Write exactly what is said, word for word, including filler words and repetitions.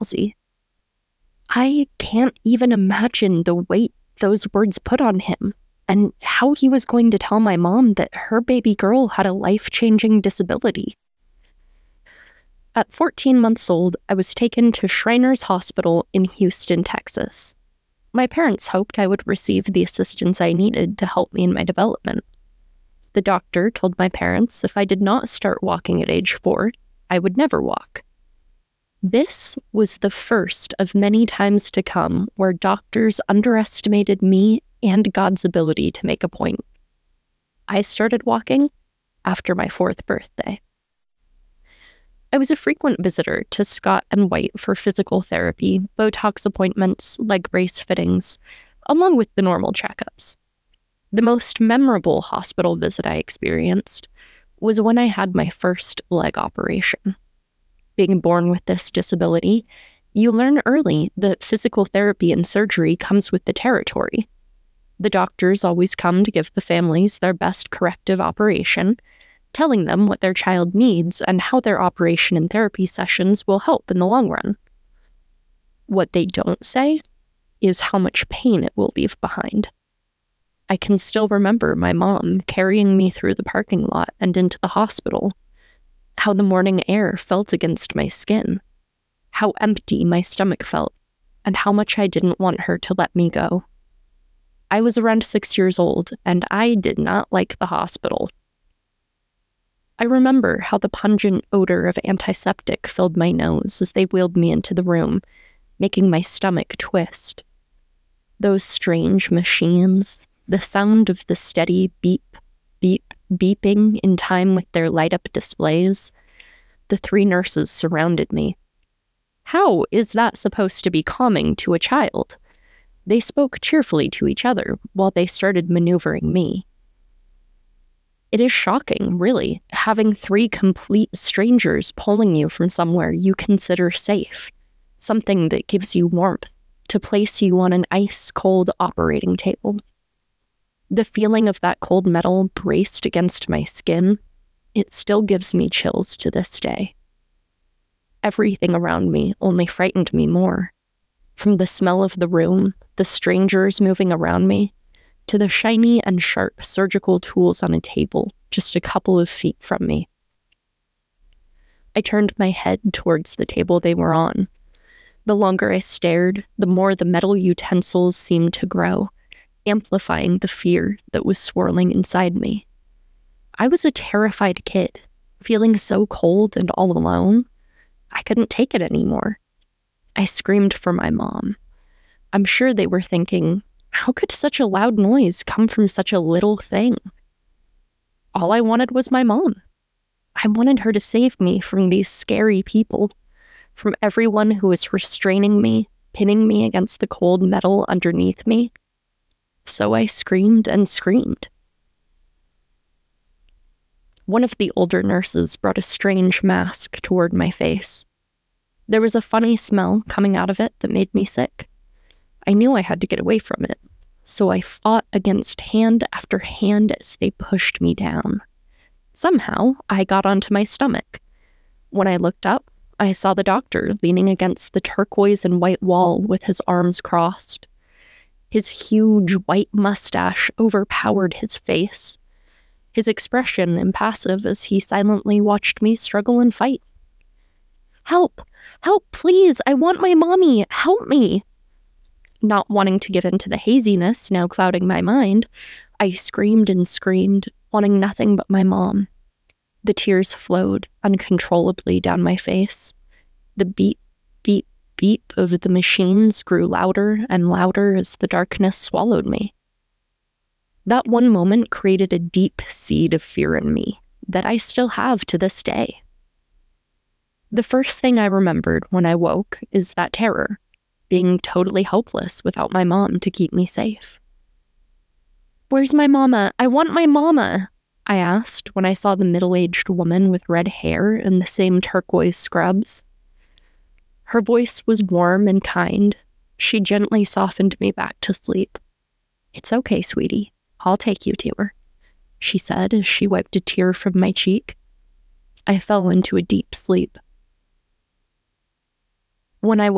palsy. I can't even imagine the weight those words put on him, and how he was going to tell my mom that her baby girl had a life-changing disability. At fourteen months old, I was taken to Shriners Hospital in Houston, Texas. My parents hoped I would receive the assistance I needed to help me in my development. The doctor told my parents if I did not start walking at age four, I would never walk. This was the first of many times to come where doctors underestimated me and God's ability to make a point. I started walking after my fourth birthday. I was a frequent visitor to Scott and White for physical therapy, Botox appointments, leg brace fittings, along with the normal checkups. The most memorable hospital visit I experienced was when I had my first leg operation. Being born with this disability, you learn early that physical therapy and surgery comes with the territory. The doctors always come to give the families their best corrective operation, telling them what their child needs and how their operation and therapy sessions will help in the long run. What they don't say is how much pain it will leave behind. I can still remember my mom carrying me through the parking lot and into the hospital, how the morning air felt against my skin, how empty my stomach felt, and how much I didn't want her to let me go. I was around six years old, and I did not like the hospital. I remember how the pungent odor of antiseptic filled my nose as they wheeled me into the room, making my stomach twist. Those strange machines, the sound of the steady beep, beep, beeping in time with their light-up displays. The three nurses surrounded me. How is that supposed to be calming to a child? They spoke cheerfully to each other while they started maneuvering me. It is shocking, really, having three complete strangers pulling you from somewhere you consider safe, something that gives you warmth, to place you on an ice-cold operating table. The feeling of that cold metal braced against my skin, it still gives me chills to this day. Everything around me only frightened me more. From the smell of the room, the strangers moving around me, to the shiny and sharp surgical tools on a table just a couple of feet from me. I turned my head towards the table they were on. The longer I stared, the more the metal utensils seemed to grow, amplifying the fear that was swirling inside me. I was a terrified kid, feeling so cold and all alone. I couldn't take it anymore. I screamed for my mom. I'm sure they were thinking, how could such a loud noise come from such a little thing? All I wanted was my mom. I wanted her to save me from these scary people, from everyone who was restraining me, pinning me against the cold metal underneath me. So I screamed and screamed. One of the older nurses brought a strange mask toward my face. There was a funny smell coming out of it that made me sick. I knew I had to get away from it, so I fought against hand after hand as they pushed me down. Somehow, I got onto my stomach. When I looked up, I saw the doctor leaning against the turquoise and white wall with his arms crossed. His huge white mustache overpowered his face, his expression impassive as he silently watched me struggle and fight. Help! Help, please! I want my mommy! Help me! Not wanting to give in to the haziness now clouding my mind, I screamed and screamed, wanting nothing but my mom. The tears flowed uncontrollably down my face. The beep, beep, beep of the machines grew louder and louder as the darkness swallowed me. That one moment created a deep seed of fear in me that I still have to this day. The first thing I remembered when I woke is that terror, being totally helpless without my mom to keep me safe. "Where's my mama? I want my mama!" I asked when I saw the middle-aged woman with red hair and the same turquoise scrubs. Her voice was warm and kind. She gently softened me back to sleep. "It's okay, sweetie. I'll take you to her," she said as she wiped a tear from my cheek. I fell into a deep sleep. When I